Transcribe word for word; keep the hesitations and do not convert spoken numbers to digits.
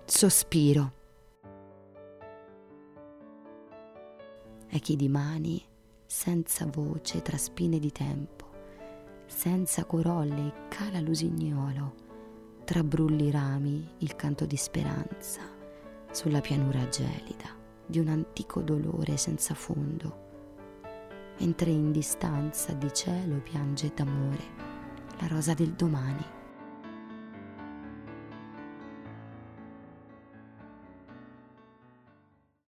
Sospiro. Echi di mani senza voce tra spine di tempo, senza corolle, cala l'usignolo, tra brulli rami il canto di speranza, sulla pianura gelida di un antico dolore senza fondo, mentre in distanza di cielo piange d'amore la rosa del domani.